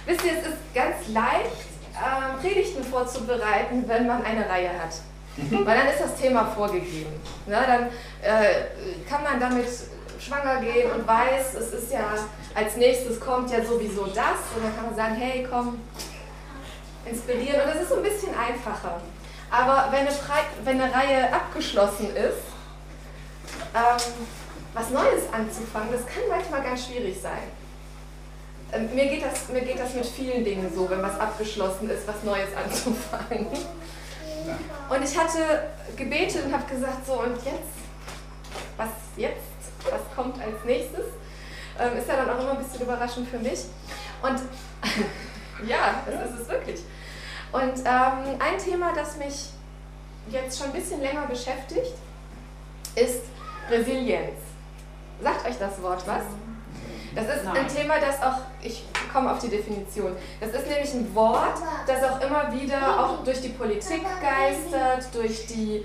Wisst ihr, es ist ganz leicht, Predigten vorzubereiten, wenn man eine Reihe hat. Weil dann ist das Thema vorgegeben. Ne? Dann kann man damit schwanger gehen und weiß, es ist ja, als nächstes kommt ja sowieso das. Und dann kann man sagen, hey, komm, inspirieren. Und das ist so ein bisschen einfacher. Aber wenn eine Reihe abgeschlossen ist, was Neues anzufangen, das kann manchmal ganz schwierig sein. Mir geht das mit vielen Dingen so, wenn was abgeschlossen ist, was Neues anzufangen. Und ich hatte gebetet und habe gesagt, so und jetzt? Was jetzt? Was kommt als nächstes? Ist ja dann auch immer ein bisschen überraschend für mich. Und ja, das ist es wirklich. Und ein Thema, das mich jetzt schon ein bisschen länger beschäftigt, ist Resilienz. Sagt euch das Wort was? Das ist ein Thema, das auch, ich komme auf die Definition, das ist nämlich ein Wort, das auch immer wieder auch durch die Politik geistert, durch die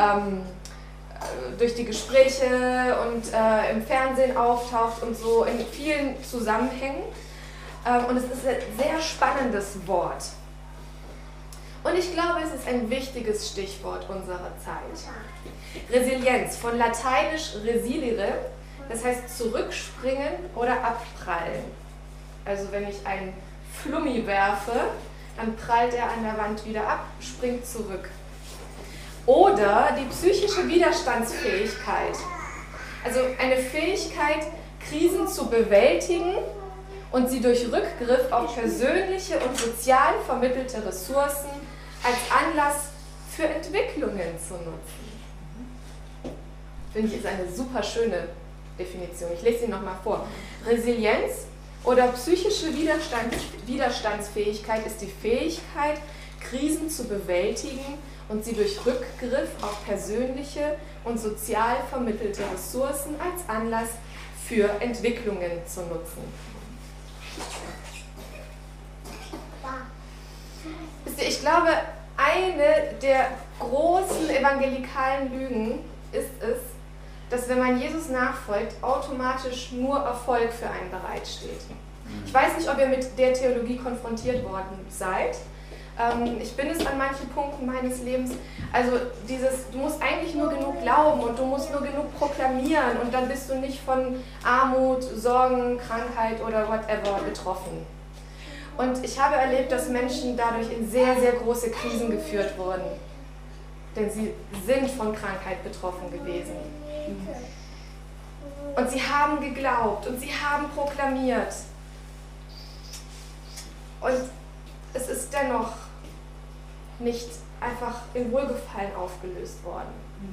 Gespräche und im Fernsehen auftaucht und so in vielen Zusammenhängen. Und es ist ein sehr spannendes Wort. Und ich glaube, es ist ein wichtiges Stichwort unserer Zeit. Resilienz, von lateinisch resilire, das heißt zurückspringen oder abprallen. Also wenn ich einen Flummi werfe, dann prallt er an der Wand wieder ab, springt zurück. Oder die psychische Widerstandsfähigkeit. Also eine Fähigkeit, Krisen zu bewältigen und sie durch Rückgriff auf persönliche und sozial vermittelte Ressourcen als Anlass für Entwicklungen zu nutzen. Finde ich, ist eine super schöne Definition. Ich lese sie nochmal vor. Resilienz oder psychische Widerstandsfähigkeit ist die Fähigkeit, Krisen zu bewältigen und sie durch Rückgriff auf persönliche und sozial vermittelte Ressourcen als Anlass für Entwicklungen zu nutzen. Ich glaube, eine der großen evangelikalen Lügen ist es, dass wenn man Jesus nachfolgt, automatisch nur Erfolg für einen bereitsteht. Ich weiß nicht, ob ihr mit der Theologie konfrontiert worden seid. Ich bin es an manchen Punkten meines Lebens. Also du musst eigentlich nur genug glauben und du musst nur genug proklamieren und dann bist du nicht von Armut, Sorgen, Krankheit oder whatever betroffen. Und ich habe erlebt, dass Menschen dadurch in sehr, sehr große Krisen geführt wurden. Denn sie sind von Krankheit betroffen gewesen. Und sie haben geglaubt und sie haben proklamiert. Und es ist dennoch nicht einfach in Wohlgefallen aufgelöst worden.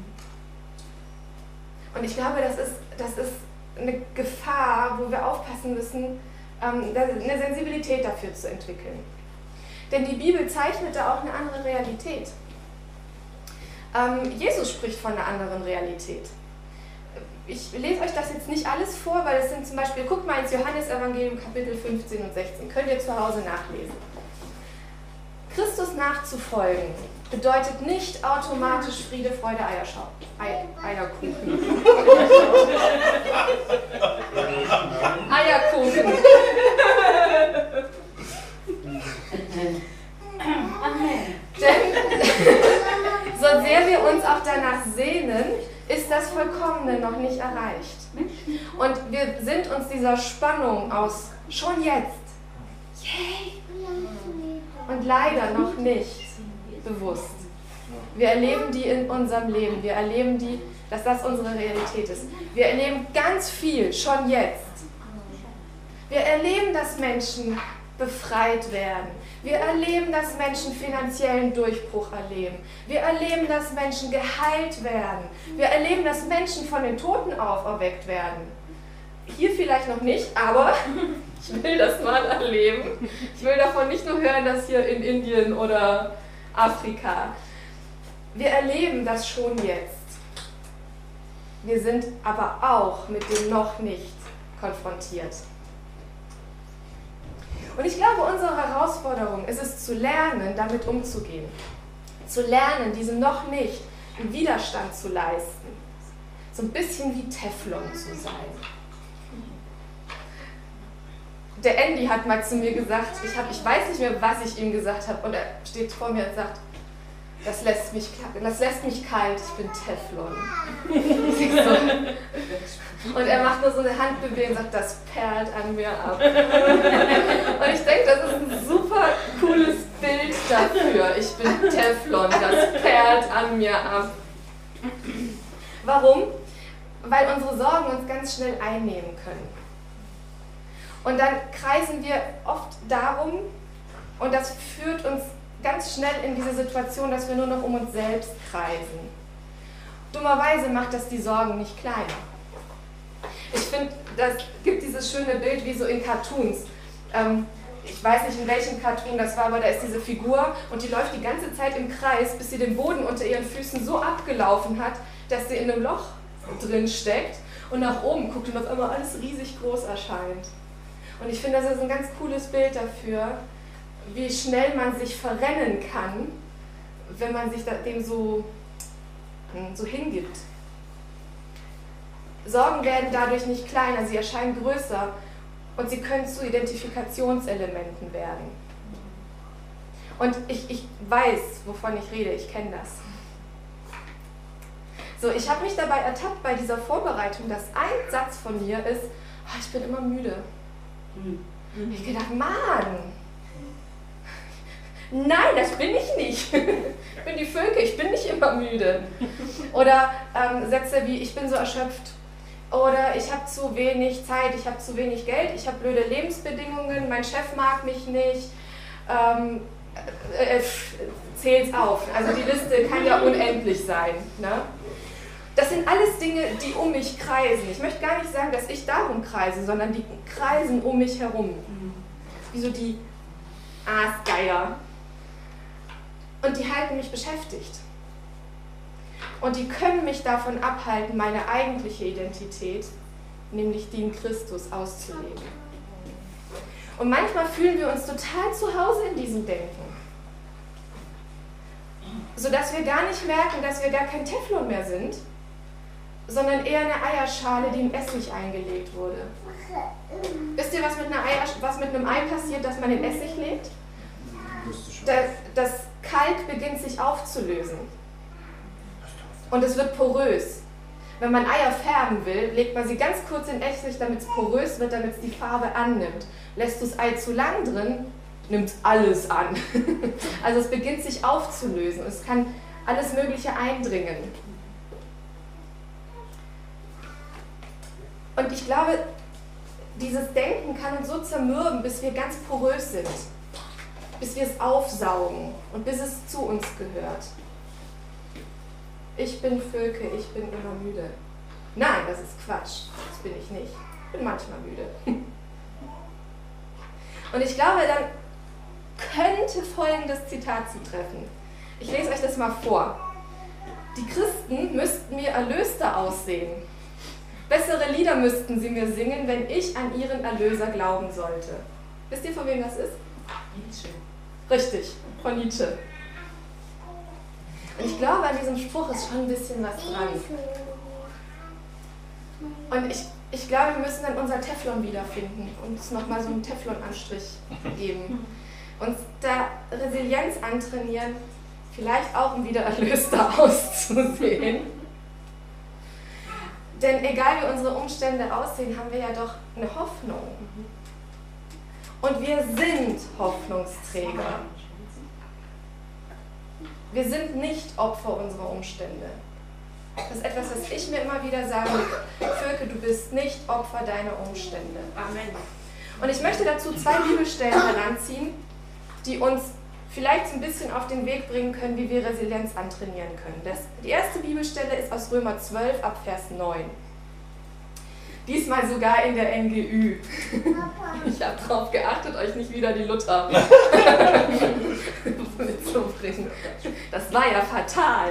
Und ich glaube, das ist eine Gefahr, wo wir aufpassen müssen, eine Sensibilität dafür zu entwickeln. Denn die Bibel zeichnet da auch eine andere Realität. Jesus spricht von einer anderen Realität. Ich lese euch das jetzt nicht alles vor, weil es sind zum Beispiel, guckt mal ins Johannesevangelium Kapitel 15 und 16, könnt ihr zu Hause nachlesen. Christus nachzufolgen bedeutet nicht automatisch Friede, Freude, Eierkuchen. Eierkuchen. Denn so sehr wir uns auch danach sehnen, ist das Vollkommene noch nicht erreicht. Und wir sind uns dieser Spannung aus schon jetzt, yay, und leider noch nicht bewusst. Wir erleben die in unserem Leben, wir erleben die, dass das unsere Realität ist. Wir erleben ganz viel schon jetzt. Wir erleben, dass Menschen befreit werden. Wir erleben, dass Menschen finanziellen Durchbruch erleben. Wir erleben, dass Menschen geheilt werden. Wir erleben, dass Menschen von den Toten auferweckt werden. Hier vielleicht noch nicht, aber ich will das mal erleben. Ich will davon nicht nur hören, dass hier in Indien oder Afrika. Wir erleben das schon jetzt. Wir sind aber auch mit dem noch nicht konfrontiert. Und ich glaube, unsere Herausforderung ist es zu lernen, damit umzugehen. Zu lernen, diesem noch nicht einen Widerstand zu leisten. So ein bisschen wie Teflon zu sein. der Andy hat mal zu mir gesagt, ich weiß nicht mehr, was ich ihm gesagt habe, und er steht vor mir und sagt, das lässt mich kalt, ich bin Teflon. Und er macht nur so eine Handbewegung und sagt, das perlt an mir ab. Und ich denke, das ist ein super cooles Bild dafür. Ich bin Teflon, das perlt an mir ab. Warum? Weil unsere Sorgen uns ganz schnell einnehmen können. Und dann kreisen wir oft darum, und das führt uns ganz schnell in diese Situation, dass wir nur noch um uns selbst kreisen. Dummerweise macht das die Sorgen nicht kleiner. Ich finde, das gibt dieses schöne Bild wie so in Cartoons. Ich weiß nicht, in welchem Cartoon das war, aber da ist diese Figur und die läuft die ganze Zeit im Kreis, bis sie den Boden unter ihren Füßen so abgelaufen hat, dass sie in einem Loch drin steckt und nach oben guckt und auf einmal alles riesig groß erscheint. Und ich finde, das ist ein ganz cooles Bild dafür, wie schnell man sich verrennen kann, wenn man sich dem so hingibt. Sorgen werden dadurch nicht kleiner, sie erscheinen größer und sie können zu Identifikationselementen werden. Und ich weiß, wovon ich rede, ich kenne das. So, ich habe mich dabei ertappt bei dieser Vorbereitung, dass ein Satz von mir ist, oh, ich bin immer müde. Ich habe gedacht, Mann, nein, das bin ich nicht. Ich bin die Völke, ich bin nicht immer müde. Oder Sätze wie, ich bin so erschöpft. Oder ich habe zu wenig Zeit, ich habe zu wenig Geld, ich habe blöde Lebensbedingungen, mein Chef mag mich nicht. Zähl's auf. Also die Liste kann ja unendlich sein. Ne? Das sind alles Dinge, die um mich kreisen. Ich möchte gar nicht sagen, dass ich darum kreise, sondern die kreisen um mich herum. Wie so die Aasgeier. Und die halten mich beschäftigt. Und die können mich davon abhalten, meine eigentliche Identität, nämlich die in Christus, auszuleben. Und manchmal fühlen wir uns total zu Hause in diesem Denken. Sodass wir gar nicht merken, dass wir gar kein Teflon mehr sind, sondern eher eine Eierschale, die in Essig eingelegt wurde. Wisst ihr, was mit einem Ei passiert, das man in Essig legt? Das Kalk beginnt sich aufzulösen. Und es wird porös. Wenn man Eier färben will, legt man sie ganz kurz in Essig, damit es porös wird, damit es die Farbe annimmt. Lässt du das Ei zu lang drin, nimmt alles an. Also es beginnt sich aufzulösen und es kann alles Mögliche eindringen. Und ich glaube, dieses Denken kann uns so zermürben, bis wir ganz porös sind. Bis wir es aufsaugen und bis es zu uns gehört. Ich bin Völke, ich bin immer müde. Nein, das ist Quatsch. Das bin ich nicht. Ich bin manchmal müde. Und ich glaube, dann könnte folgendes Zitat zutreffen. Ich lese euch das mal vor. Die Christen müssten mir erlöster aussehen. Bessere Lieder müssten sie mir singen, wenn ich an ihren Erlöser glauben sollte. Wisst ihr, von wem das ist? Nietzsche. Richtig, von Nietzsche. Und ich glaube, an diesem Spruch ist schon ein bisschen was dran. Und ich glaube, wir müssen dann unser Teflon wiederfinden und uns nochmal so einen Teflon-Anstrich geben. Uns da Resilienz antrainieren, vielleicht auch um wieder erlöster auszusehen. Denn egal wie unsere Umstände aussehen, haben wir ja doch eine Hoffnung. Und wir sind Hoffnungsträger. Wir sind nicht Opfer unserer Umstände. Das ist etwas, was ich mir immer wieder sage. Völke, du bist nicht Opfer deiner Umstände. Amen. Und ich möchte dazu 2 Bibelstellen heranziehen, die uns vielleicht ein bisschen auf den Weg bringen können, wie wir Resilienz antrainieren können. Die erste Bibelstelle ist aus Römer 12 ab Vers 9. Diesmal sogar in der NGÜ. Ich habe darauf geachtet, euch nicht wieder die Luther mitzubringen. Das war ja fatal.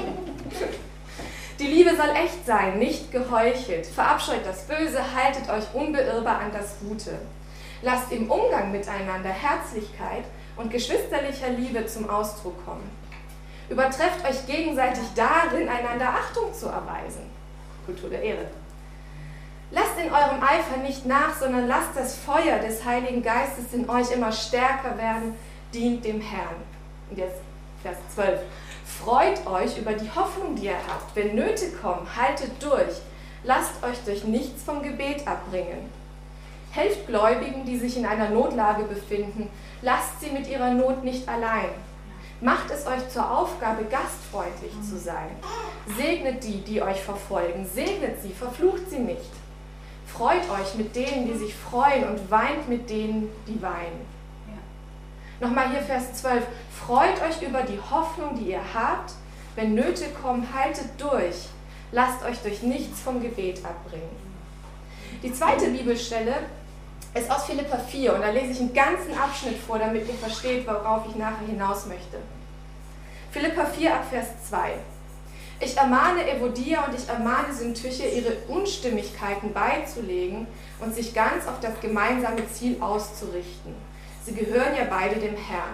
Die Liebe soll echt sein, nicht geheuchelt. Verabscheut das Böse, haltet euch unbeirrbar an das Gute. Lasst im Umgang miteinander Herzlichkeit und geschwisterlicher Liebe zum Ausdruck kommen. Übertrefft euch gegenseitig darin, einander Achtung zu erweisen. Kultur der Ehre. Lasst Lasst in eurem Eifer nicht nach, sondern lasst das Feuer des Heiligen Geistes in euch immer stärker werden, dient dem Herrn. Und jetzt Vers 12. Freut euch über die Hoffnung, die ihr habt. Wenn Nöte kommen, haltet durch. Lasst euch durch nichts vom Gebet abbringen. Helft Gläubigen, die sich in einer Notlage befinden. Lasst sie mit ihrer Not nicht allein. Macht es euch zur Aufgabe, gastfreundlich zu sein. Segnet die, die euch verfolgen. Segnet sie, verflucht sie nicht. Freut euch mit denen, die sich freuen, und weint mit denen, die weinen. Ja. Nochmal hier Vers 12. Freut euch über die Hoffnung, die ihr habt. Wenn Nöte kommen, haltet durch. Lasst euch durch nichts vom Gebet abbringen. Die zweite Bibelstelle ist aus Philipper 4 und da lese ich einen ganzen Abschnitt vor, damit ihr versteht, worauf ich nachher hinaus möchte. Philipper 4 ab Vers 2. Ich ermahne Evodia und ich ermahne Syntyche, ihre Unstimmigkeiten beizulegen und sich ganz auf das gemeinsame Ziel auszurichten. Sie gehören ja beide dem Herrn.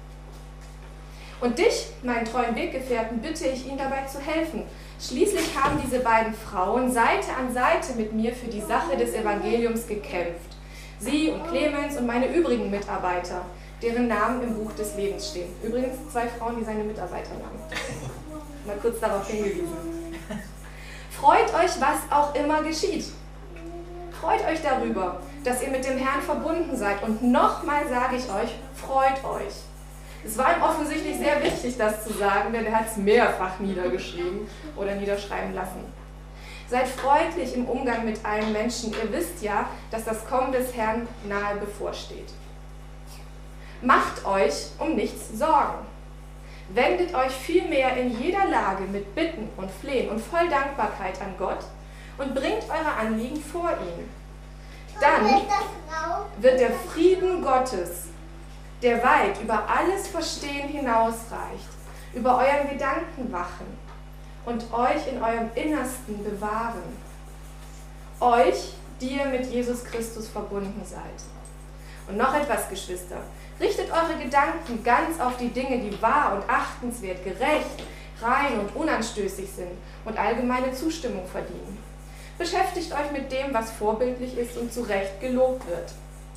Und dich, meinen treuen Weggefährten, bitte ich, ihnen dabei zu helfen. Schließlich haben diese beiden Frauen Seite an Seite mit mir für die Sache des Evangeliums gekämpft. Sie und Clemens und meine übrigen Mitarbeiter, deren Namen im Buch des Lebens stehen. Übrigens 2 Frauen, die seine Mitarbeiter waren. Mal kurz darauf hingewiesen. Freut euch, was auch immer geschieht. Freut euch darüber, dass ihr mit dem Herrn verbunden seid. Und nochmal sage ich euch, freut euch. Es war ihm offensichtlich sehr wichtig, das zu sagen, denn er hat es mehrfach niedergeschrieben oder niederschreiben lassen. Seid freundlich im Umgang mit allen Menschen. Ihr wisst ja, dass das Kommen des Herrn nahe bevorsteht. Macht euch um nichts Sorgen. Wendet euch vielmehr in jeder Lage mit Bitten und Flehen und voll Dankbarkeit an Gott und bringt eure Anliegen vor ihn. Dann wird der Frieden Gottes, der weit über alles Verstehen hinausreicht, über euren Gedanken wachen und euch in eurem Innersten bewahren. Euch, die ihr mit Jesus Christus verbunden seid. Und noch etwas, Geschwister. Richtet eure Gedanken ganz auf die Dinge, die wahr und achtenswert, gerecht, rein und unanstößig sind und allgemeine Zustimmung verdienen. Beschäftigt euch mit dem, was vorbildlich ist und zu Recht gelobt wird.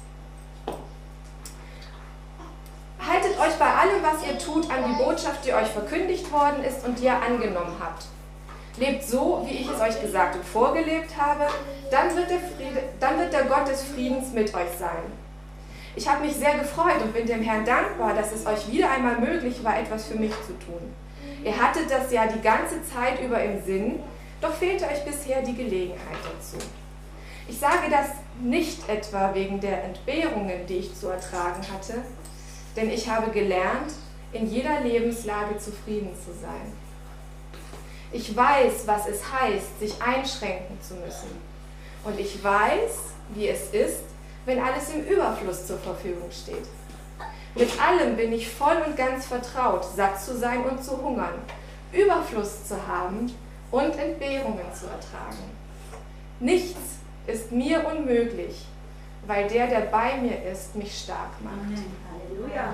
Haltet euch bei allem, was ihr tut, an die Botschaft, die euch verkündigt worden ist und die ihr angenommen habt. Lebt so, wie ich es euch gesagt und vorgelebt habe, dann wird der Gott des Friedens mit euch sein. Ich habe mich sehr gefreut und bin dem Herrn dankbar, dass es euch wieder einmal möglich war, etwas für mich zu tun. Ihr hattet das ja die ganze Zeit über im Sinn, doch fehlte euch bisher die Gelegenheit dazu. Ich sage das nicht etwa wegen der Entbehrungen, die ich zu ertragen hatte, denn ich habe gelernt, in jeder Lebenslage zufrieden zu sein. Ich weiß, was es heißt, sich einschränken zu müssen. Und ich weiß, wie es ist, wenn alles im Überfluss zur Verfügung steht. Mit allem bin ich voll und ganz vertraut, satt zu sein und zu hungern, Überfluss zu haben und Entbehrungen zu ertragen. Nichts ist mir unmöglich, weil der bei mir ist, mich stark macht. Halleluja.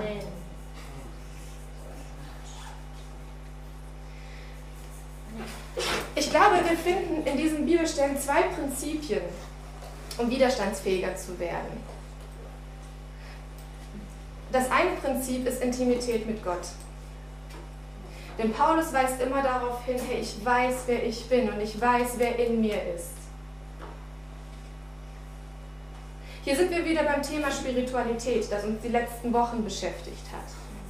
Ich glaube, wir finden in diesen Bibelstellen 2 Prinzipien, um widerstandsfähiger zu werden. Das eine Prinzip ist Intimität mit Gott. Denn Paulus weist immer darauf hin, hey, ich weiß, wer ich bin und ich weiß, wer in mir ist. Hier sind wir wieder beim Thema Spiritualität, das uns die letzten Wochen beschäftigt hat.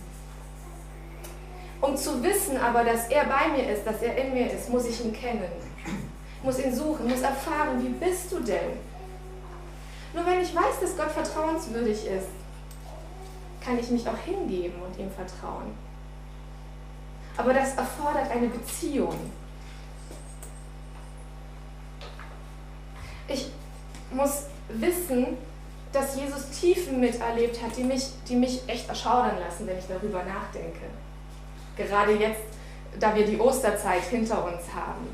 Um zu wissen aber, dass er bei mir ist, dass er in mir ist, muss ich ihn kennen. Muss ihn suchen, muss erfahren, wie bist du denn? Nur wenn ich weiß, dass Gott vertrauenswürdig ist, kann ich mich auch hingeben und ihm vertrauen. Aber das erfordert eine Beziehung. Ich muss wissen, dass Jesus Tiefen miterlebt hat, die mich echt erschaudern lassen, wenn ich darüber nachdenke. Gerade jetzt, da wir die Osterzeit hinter uns haben.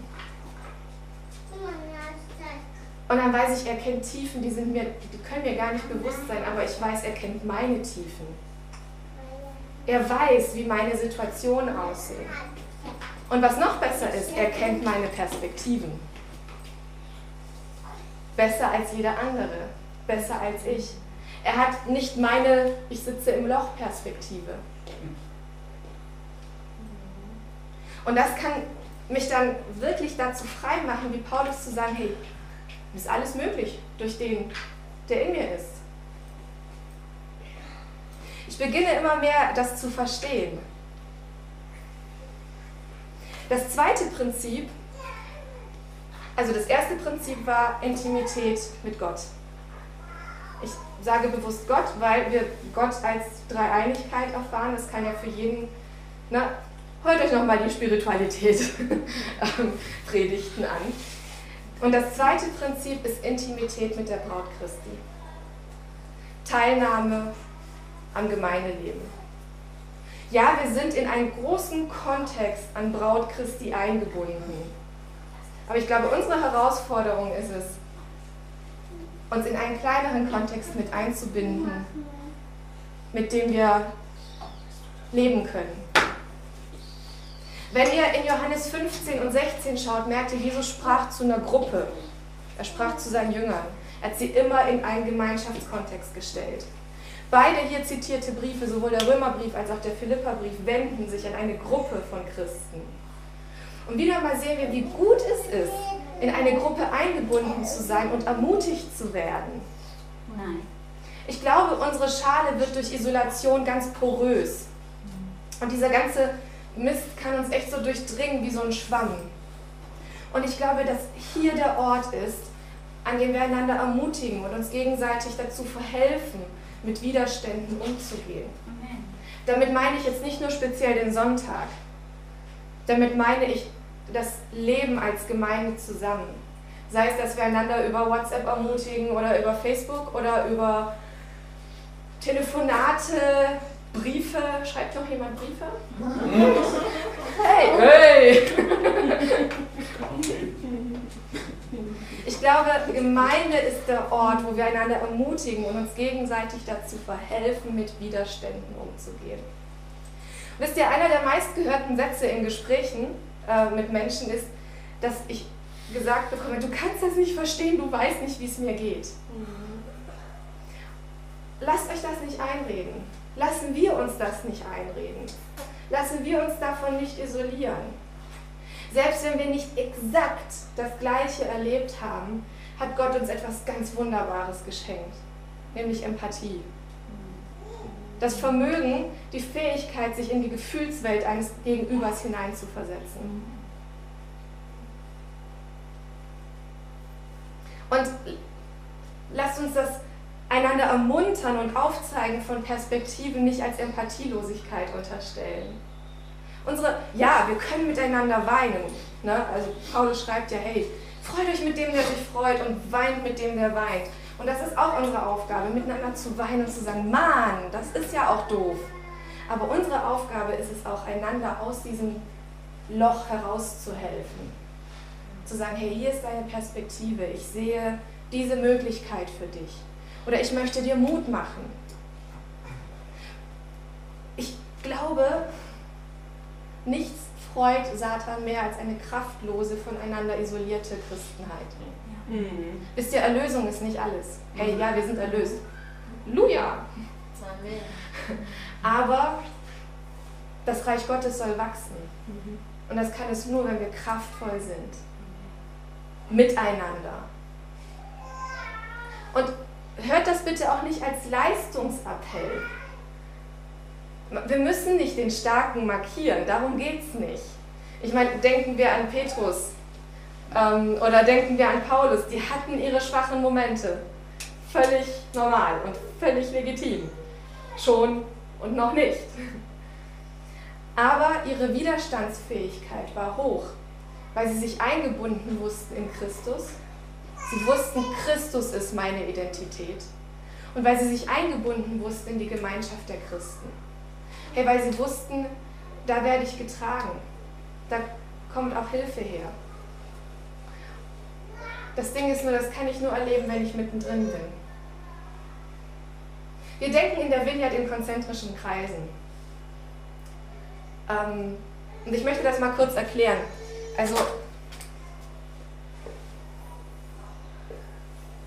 Und dann weiß ich, er kennt Tiefen, die können mir gar nicht bewusst sein, aber ich weiß, er kennt meine Tiefen. Er weiß, wie meine Situationen aussehen. Und was noch besser ist, er kennt meine Perspektiven. besser als jeder andere, besser als ich. Er hat nicht meine Ich sitze im Loch Perspektive. Und das kann mich dann wirklich dazu frei machen, wie Paulus zu sagen, hey, ist alles möglich durch den, der in mir ist. Ich beginne immer mehr, das zu verstehen. Das zweite Prinzip, also das erste Prinzip war Intimität mit Gott. Ich sage bewusst Gott, weil wir Gott als Dreieinigkeit erfahren. Das kann ja für jeden, hört euch nochmal die Spiritualität Predigten an. Und das zweite Prinzip ist Intimität mit der Braut Christi. Teilnahme am Gemeindeleben. Ja, wir sind in einen großen Kontext an Braut Christi eingebunden. Aber ich glaube, unsere Herausforderung ist es, uns in einen kleineren Kontext mit einzubinden, mit dem wir leben können. Wenn ihr in Johannes 15 und 16 schaut, merkt ihr, Jesus sprach zu einer Gruppe. Er sprach zu seinen Jüngern. Er hat sie immer in einen Gemeinschaftskontext gestellt. Beide hier zitierte Briefe, sowohl der Römerbrief als auch der Philipperbrief, wenden sich an eine Gruppe von Christen. Und wieder mal sehen wir, wie gut es ist, in eine Gruppe eingebunden zu sein und ermutigt zu werden. Nein. Ich glaube, unsere Schale wird durch Isolation ganz porös. Und dieser ganze Mist kann uns echt so durchdringen wie so ein Schwamm. Und ich glaube, dass hier der Ort ist, an dem wir einander ermutigen und uns gegenseitig dazu verhelfen, mit Widerständen umzugehen. Amen. Damit meine ich jetzt nicht nur speziell den Sonntag. Damit meine ich das Leben als Gemeinde zusammen. Sei es, dass wir einander über WhatsApp ermutigen oder über Facebook oder über Telefonate, Briefe. Schreibt noch jemand Briefe? Hey! Ich glaube, Gemeinde ist der Ort, wo wir einander ermutigen und uns gegenseitig dazu verhelfen, mit Widerständen umzugehen. Wisst ihr, einer der meistgehörten Sätze in Gesprächen mit Menschen ist, dass ich gesagt bekomme, du kannst das nicht verstehen, du weißt nicht, wie es mir geht. Lasst euch das nicht einreden. Lassen wir uns das nicht einreden. Lassen wir uns davon nicht isolieren. Selbst wenn wir nicht exakt das Gleiche erlebt haben, hat Gott uns etwas ganz Wunderbares geschenkt, nämlich Empathie. Das Vermögen, die Fähigkeit, sich in die Gefühlswelt eines Gegenübers hineinzuversetzen. Und lasst uns das einander ermuntern und Aufzeigen von Perspektiven nicht als Empathielosigkeit unterstellen. Ja, wir können miteinander weinen. Ne? Also Paulus schreibt ja, hey, freut euch mit dem, der sich freut und weint mit dem, der weint. Und das ist auch unsere Aufgabe, miteinander zu weinen und zu sagen, Mann, das ist ja auch doof. Aber unsere Aufgabe ist es auch, einander aus diesem Loch herauszuhelfen. Zu sagen, hey, hier ist deine Perspektive, ich sehe diese Möglichkeit für dich. Oder ich möchte dir Mut machen. Ich glaube, nichts freut Satan mehr als eine kraftlose, voneinander isolierte Christenheit. Ja. Mhm. Wisst ihr, Erlösung ist nicht alles. Hey, ja, wir sind erlöst. Halleluja! Aber das Reich Gottes soll wachsen. Und das kann es nur, wenn wir kraftvoll sind. Miteinander. Und hört das bitte auch nicht als Leistungsappell. Wir müssen nicht den Starken markieren, darum geht es nicht. Ich meine, denken wir an Petrus oder denken wir an Paulus, die hatten ihre schwachen Momente. Völlig normal und völlig legitim. Schon und noch nicht. Aber ihre Widerstandsfähigkeit war hoch, weil sie sich eingebunden wussten in Christus. Sie wussten, Christus ist meine Identität. Und weil sie sich eingebunden wussten in die Gemeinschaft der Christen. Hey, weil sie wussten, da werde ich getragen. Da kommt auch Hilfe her. Das Ding ist nur, das kann ich nur erleben, wenn ich mittendrin bin. Wir denken in der Vineyard in konzentrischen Kreisen. Und ich möchte das mal kurz erklären. Also,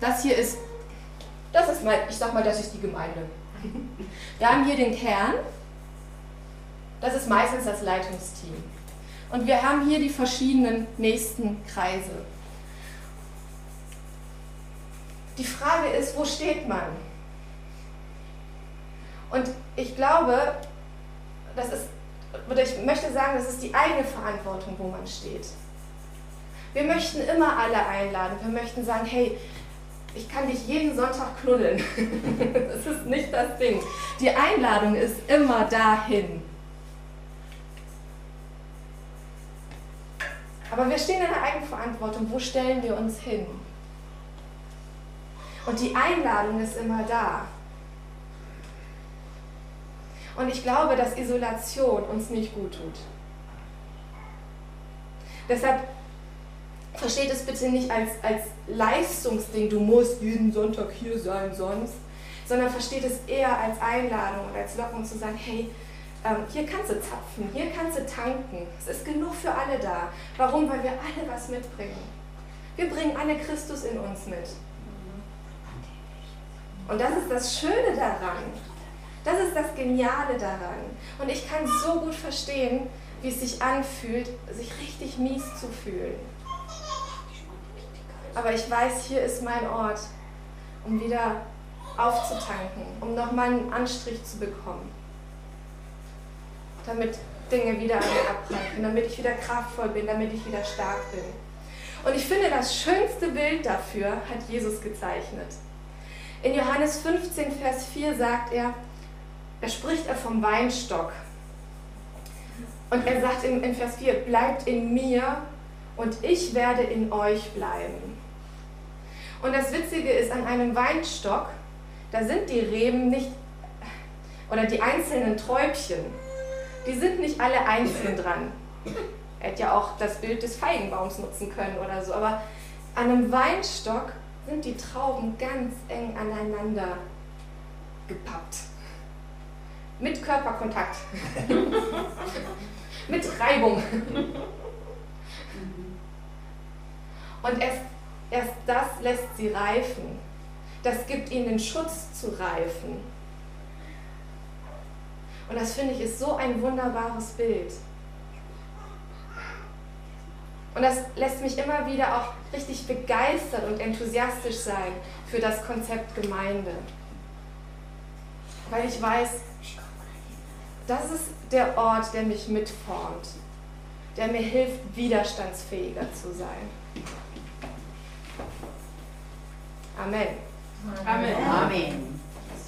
das hier ist, ich sag mal, das ist die Gemeinde. Wir haben hier den Kern, das ist meistens das Leitungsteam. Und wir haben hier die verschiedenen nächsten Kreise. Die Frage ist, wo steht man? Und ich glaube, ich möchte sagen, das ist die eigene Verantwortung, wo man steht. Wir möchten immer alle einladen. Wir möchten sagen, hey, ich kann dich jeden Sonntag knuddeln. Das ist nicht das Ding. Die Einladung ist immer dahin. Aber wir stehen in der Eigenverantwortung. Wo stellen wir uns hin? Und die Einladung ist immer da. Und ich glaube, dass Isolation uns nicht gut tut. Deshalb versteht es bitte nicht als Leistungsding, du musst jeden Sonntag hier sein sonst, sondern versteht es eher als Einladung und als Lockung zu sagen, hey, hier kannst du zapfen, hier kannst du tanken. Es ist genug für alle da. Warum? Weil wir alle was mitbringen. Wir bringen alle Christus in uns mit. Und das ist das Schöne daran. Das ist das Geniale daran. Und ich kann so gut verstehen, wie es sich anfühlt, sich richtig mies zu fühlen. Aber ich weiß, hier ist mein Ort, um wieder aufzutanken, um nochmal einen Anstrich zu bekommen. Damit Dinge wieder an mir abprallen, damit ich wieder kraftvoll bin, damit ich wieder stark bin. Und ich finde, das schönste Bild dafür hat Jesus gezeichnet. In Johannes 15, Vers 4 sagt er, da spricht er vom Weinstock. Und er sagt in Vers 4, bleibt in mir und ich werde in euch bleiben. Und das Witzige ist, an einem Weinstock, da sind die Reben nicht, oder die einzelnen Träubchen, die sind nicht alle einzeln dran. Er hätte ja auch das Bild des Feigenbaums nutzen können oder so, aber an einem Weinstock sind die Trauben ganz eng aneinander gepappt. Mit Körperkontakt. Mit Reibung. Und erst das lässt sie reifen. Das gibt ihnen den Schutz zu reifen. Und das finde ich ist so ein wunderbares Bild. Und das lässt mich immer wieder auch richtig begeistert und enthusiastisch sein für das Konzept Gemeinde. Weil ich weiß, das ist der Ort, der mich mitformt, der mir hilft, widerstandsfähiger zu sein. Amen. Amen. Amen.